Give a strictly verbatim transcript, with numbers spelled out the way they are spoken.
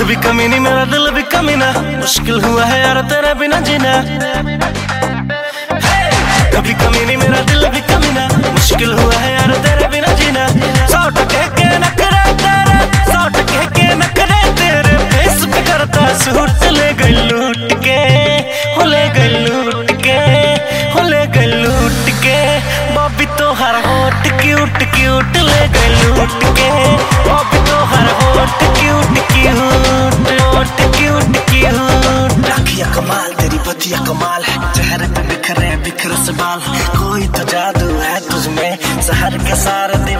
भी कमीनी मेरा दिल भी कमीना, मुश्किल हुआ है यार तेरे बिना जीना। कभी कमीनी मेरा दिल भी कमीना, मुश्किल हुआ है यार तेरे बिना जीना। सौ टके के नखरे तेरे, सौ टके के नखरे तेरे, फेस पे करता सूट ले गई लूट के, हो ले गई लूट के, हो ले गई लूट के। बॉबी तो हर होट क्यूट क्यूट ले गई लूट के, बॉबी तो हर hot cute cute hot cute cute. आँखियाँ कमाल तेरी बतिया कमाल है, चेहरे पे बिखरे बिखर से बाल, कोई तो जादू है तुझमें, शहर के सारे